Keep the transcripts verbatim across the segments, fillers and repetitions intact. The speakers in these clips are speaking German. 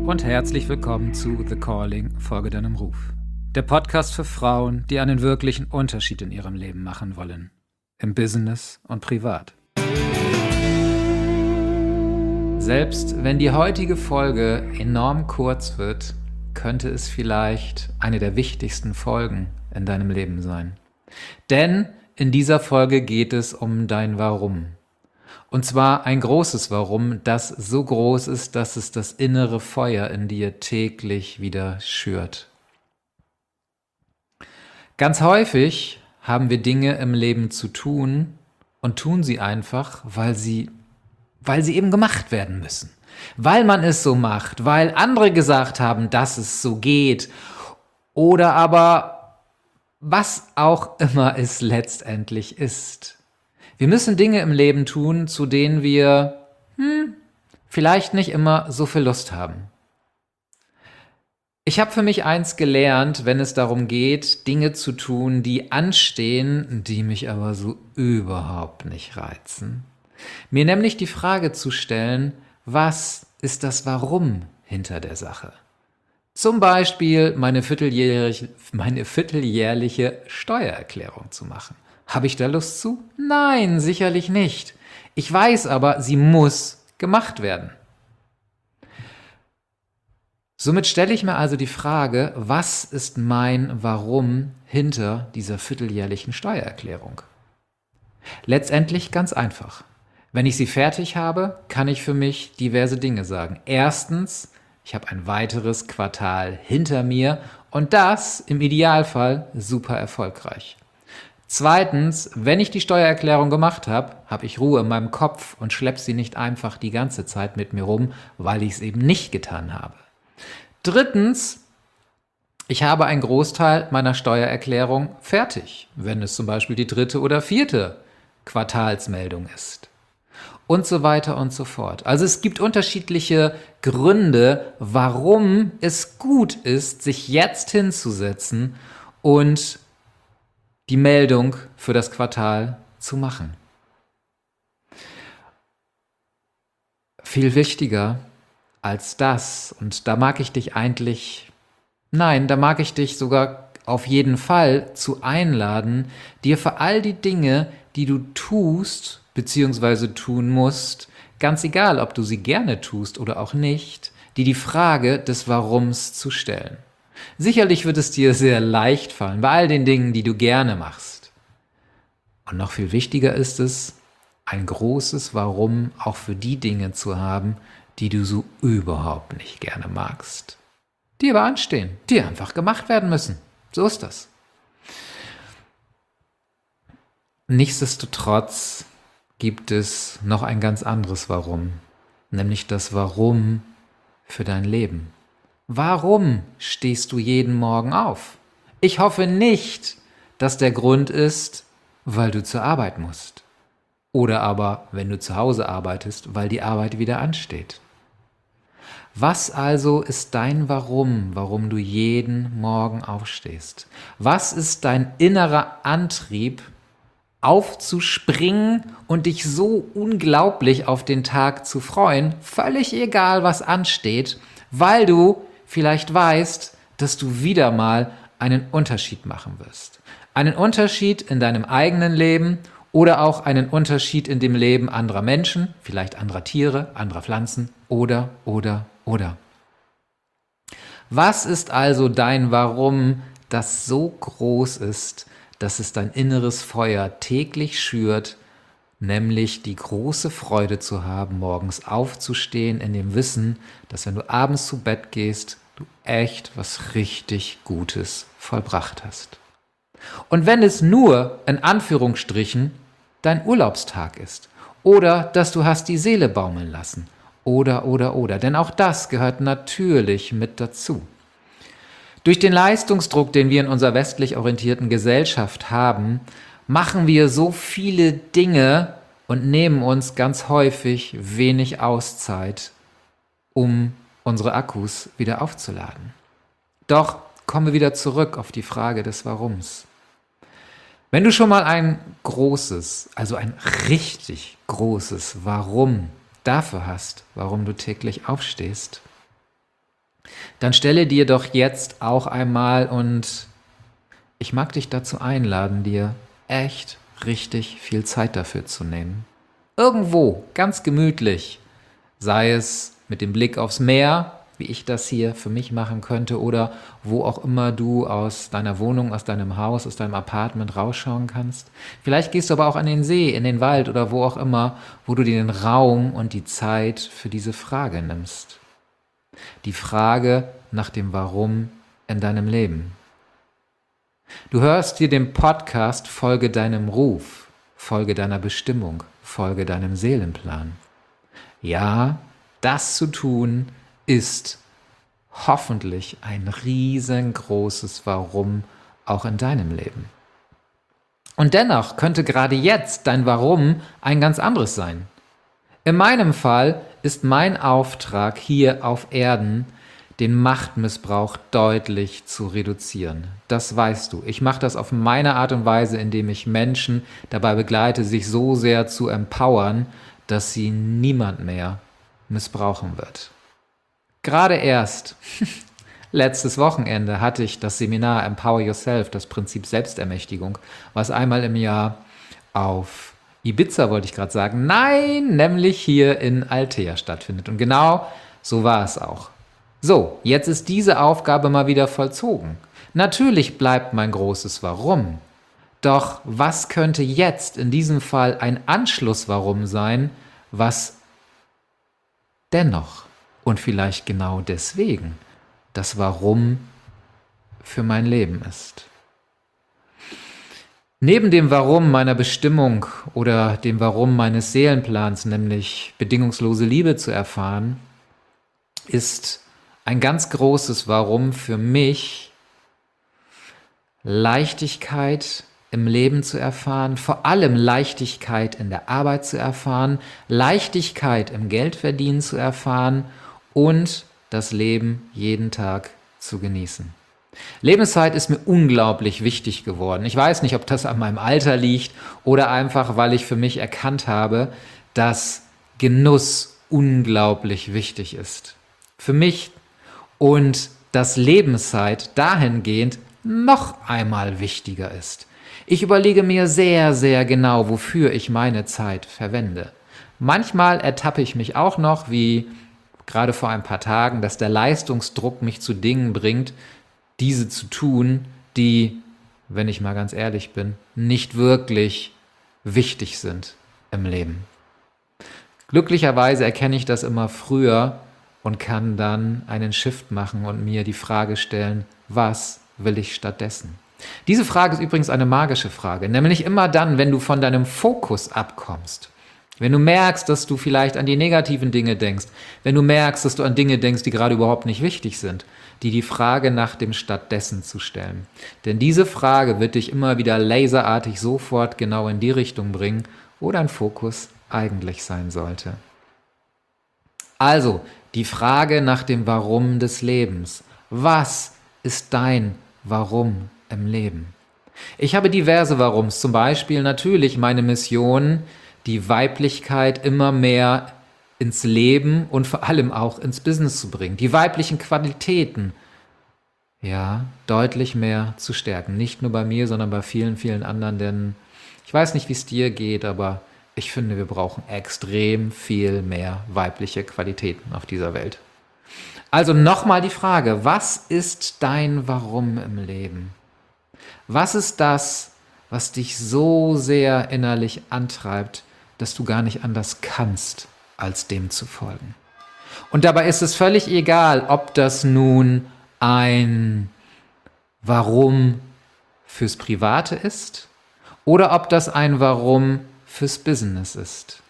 und herzlich willkommen zu The Calling, folge deinem Ruf. Der Podcast für Frauen, die einen wirklichen Unterschied in ihrem Leben machen wollen. Im Business und privat. Selbst wenn die heutige Folge enorm kurz wird, könnte es vielleicht eine der wichtigsten Folgen in deinem Leben sein. Denn in dieser Folge geht es um dein Warum. Und zwar ein großes Warum, das so groß ist, dass es das innere Feuer in dir täglich wieder schürt. Ganz häufig haben wir Dinge im Leben zu tun und tun sie einfach, weil sie, weil sie eben gemacht werden müssen. Weil man es so macht, weil andere gesagt haben, dass es so geht. Oder aber was auch immer es letztendlich ist. Wir müssen Dinge im Leben tun, zu denen wir hm, vielleicht nicht immer so viel Lust haben. Ich habe für mich eins gelernt, wenn es darum geht, Dinge zu tun, die anstehen, die mich aber so überhaupt nicht reizen. Mir nämlich die Frage zu stellen, was ist das Warum hinter der Sache? Zum Beispiel meine vierteljährliche, meine vierteljährliche Steuererklärung zu machen. Habe ich da Lust zu? Nein, sicherlich nicht. Ich weiß aber, sie muss gemacht werden. Somit stelle ich mir also die Frage, was ist mein Warum hinter dieser vierteljährlichen Steuererklärung? Letztendlich ganz einfach. Wenn ich sie fertig habe, kann ich für mich diverse Dinge sagen. Erstens, ich habe ein weiteres Quartal hinter mir und das im Idealfall super erfolgreich. Zweitens, wenn ich die Steuererklärung gemacht habe, habe ich Ruhe in meinem Kopf und schleppe sie nicht einfach die ganze Zeit mit mir rum, weil ich es eben nicht getan habe. Drittens, ich habe einen Großteil meiner Steuererklärung fertig, wenn es zum Beispiel die dritte oder vierte Quartalsmeldung ist. Und so weiter und so fort. Also es gibt unterschiedliche Gründe, warum es gut ist, sich jetzt hinzusetzen und die Meldung für das Quartal zu machen. Viel wichtiger als das, und da mag ich dich eigentlich, nein, da mag ich dich sogar auf jeden Fall zu einladen, dir für all die Dinge, die du tust bzw. tun musst, ganz egal, ob du sie gerne tust oder auch nicht, dir die Frage des Warums zu stellen. Sicherlich wird es dir sehr leicht fallen, bei all den Dingen, die du gerne machst. Und noch viel wichtiger ist es, ein großes Warum auch für die Dinge zu haben, die du so überhaupt nicht gerne magst. Die aber anstehen, die einfach gemacht werden müssen. So ist das. Nichtsdestotrotz gibt es noch ein ganz anderes Warum, nämlich das Warum für dein Leben. Warum stehst du jeden Morgen auf? Ich hoffe nicht, dass der Grund ist, weil du zur Arbeit musst. Oder aber, wenn du zu Hause arbeitest, weil die Arbeit wieder ansteht. Was also ist dein Warum, warum du jeden Morgen aufstehst? Was ist dein innerer Antrieb, aufzuspringen und dich so unglaublich auf den Tag zu freuen, völlig egal, was ansteht, weil du vielleicht weißt, dass du wieder mal einen Unterschied machen wirst. Einen Unterschied in deinem eigenen Leben oder auch einen Unterschied in dem Leben anderer Menschen, vielleicht anderer Tiere, anderer Pflanzen oder, oder, oder. Was ist also dein Warum, das so groß ist, dass es dein inneres Feuer täglich schürt, nämlich die große Freude zu haben, morgens aufzustehen in dem Wissen, dass wenn du abends zu Bett gehst, du echt was richtig Gutes vollbracht hast. Und wenn es nur, in Anführungsstrichen, dein Urlaubstag ist oder dass du hast die Seele baumeln lassen oder, oder, oder, denn auch das gehört natürlich mit dazu. Durch den Leistungsdruck, den wir in unserer westlich orientierten Gesellschaft haben, machen wir so viele Dinge und nehmen uns ganz häufig wenig Auszeit, um unsere Akkus wieder aufzuladen. Doch kommen wir wieder zurück auf die Frage des Warums. Wenn du schon mal ein großes, also ein richtig großes Warum dafür hast, warum du täglich aufstehst, Dann stelle dir doch jetzt auch einmal, und ich mag dich dazu einladen, dir echt richtig viel Zeit dafür zu nehmen. Irgendwo, ganz gemütlich, sei es mit dem Blick aufs Meer, wie ich das hier für mich machen könnte, oder wo auch immer du aus deiner Wohnung, aus deinem Haus, aus deinem Apartment rausschauen kannst. Vielleicht gehst du aber auch an den See, in den Wald oder wo auch immer, wo du dir den Raum und die Zeit für diese Frage nimmst. Die Frage nach dem Warum in deinem Leben. Du hörst dir den Podcast Folge deinem Ruf, Folge deiner Bestimmung, Folge deinem Seelenplan. Ja, das zu tun ist hoffentlich ein riesengroßes Warum auch in deinem Leben. Und dennoch könnte gerade jetzt dein Warum ein ganz anderes sein. In meinem Fall ist mein Auftrag hier auf Erden, den Machtmissbrauch deutlich zu reduzieren. Das weißt du. Ich mache das auf meine Art und Weise, indem ich Menschen dabei begleite, sich so sehr zu empowern, dass sie niemand mehr missbrauchen wird. Gerade erst, letztes Wochenende, hatte ich das Seminar Empower Yourself, das Prinzip Selbstermächtigung, was einmal im Jahr auf Ibiza, wollte ich gerade sagen, nein, nämlich hier in Altea stattfindet. Und genau so war es auch. So, jetzt ist diese Aufgabe mal wieder vollzogen. Natürlich bleibt mein großes Warum. Doch was könnte jetzt in diesem Fall ein Anschluss-Warum sein, was dennoch und vielleicht genau deswegen das Warum für mein Leben ist? Neben dem Warum meiner Bestimmung oder dem Warum meines Seelenplans, nämlich bedingungslose Liebe zu erfahren, ist ein ganz großes Warum für mich, Leichtigkeit im Leben zu erfahren, vor allem Leichtigkeit in der Arbeit zu erfahren, Leichtigkeit im Geldverdienen zu erfahren und das Leben jeden Tag zu genießen. Lebenszeit ist mir unglaublich wichtig geworden. Ich weiß nicht, ob das an meinem Alter liegt oder einfach, weil ich für mich erkannt habe, dass Genuss unglaublich wichtig ist. Für mich und dass Lebenszeit dahingehend noch einmal wichtiger ist. Ich überlege mir sehr, sehr genau, wofür ich meine Zeit verwende. Manchmal ertappe ich mich auch noch, wie gerade vor ein paar Tagen, dass der Leistungsdruck mich zu Dingen bringt, diese zu tun, die, wenn ich mal ganz ehrlich bin, nicht wirklich wichtig sind im Leben. Glücklicherweise erkenne ich das immer früher und kann dann einen Shift machen und mir die Frage stellen, was will ich stattdessen? Diese Frage ist übrigens eine magische Frage, nämlich immer dann, wenn du von deinem Fokus abkommst. Wenn du merkst, dass du vielleicht an die negativen Dinge denkst, wenn du merkst, dass du an Dinge denkst, die gerade überhaupt nicht wichtig sind, die die Frage nach dem Stattdessen zu stellen. Denn diese Frage wird dich immer wieder laserartig sofort genau in die Richtung bringen, wo dein Fokus eigentlich sein sollte. Also, die Frage nach dem Warum des Lebens. Was ist dein Warum im Leben? Ich habe diverse Warums, zum Beispiel natürlich meine Mission, die Weiblichkeit immer mehr ins Leben und vor allem auch ins Business zu bringen. Die weiblichen Qualitäten, ja, deutlich mehr zu stärken. Nicht nur bei mir, sondern bei vielen, vielen anderen, denn ich weiß nicht, wie es dir geht, aber ich finde, wir brauchen extrem viel mehr weibliche Qualitäten auf dieser Welt. Also nochmal die Frage, was ist dein Warum im Leben? Was ist das, was dich so sehr innerlich antreibt, dass du gar nicht anders kannst, als dem zu folgen? Und dabei ist es völlig egal, ob das nun ein Warum fürs Private ist oder ob das ein Warum fürs Business ist.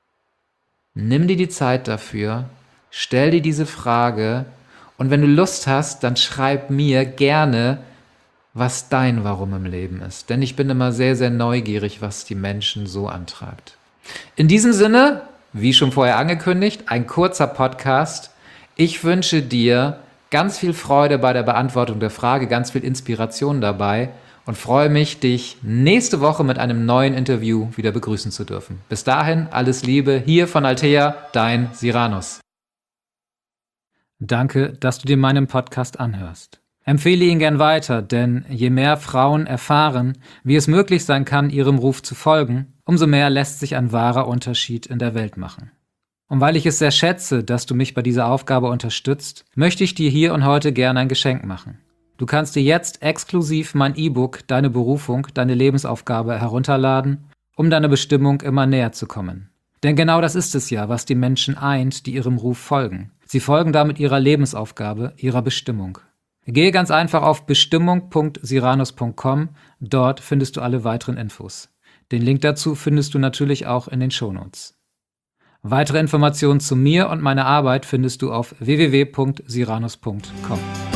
Nimm dir die Zeit dafür, stell dir diese Frage und wenn du Lust hast, dann schreib mir gerne, was dein Warum im Leben ist. Denn ich bin immer sehr, sehr neugierig, was die Menschen so antreibt. In diesem Sinne, wie schon vorher angekündigt, ein kurzer Podcast. Ich wünsche dir ganz viel Freude bei der Beantwortung der Frage, ganz viel Inspiration dabei und freue mich, dich nächste Woche mit einem neuen Interview wieder begrüßen zu dürfen. Bis dahin, alles Liebe, hier von Altea, dein Siranus. Danke, dass du dir meinen Podcast anhörst. Empfehle ihn gern weiter, denn je mehr Frauen erfahren, wie es möglich sein kann, ihrem Ruf zu folgen, umso mehr lässt sich ein wahrer Unterschied in der Welt machen. Und weil ich es sehr schätze, dass du mich bei dieser Aufgabe unterstützt, möchte ich dir hier und heute gerne ein Geschenk machen. Du kannst dir jetzt exklusiv mein E-Book Deine Berufung, deine Lebensaufgabe herunterladen, um deiner Bestimmung immer näher zu kommen. Denn genau das ist es ja, was die Menschen eint, die ihrem Ruf folgen. Sie folgen damit ihrer Lebensaufgabe, ihrer Bestimmung. Gehe ganz einfach auf bestimmung punkt siranus punkt com, dort findest du alle weiteren Infos. Den Link dazu findest du natürlich auch in den Shownotes. Weitere Informationen zu mir und meiner Arbeit findest du auf w w w punkt siranus punkt com.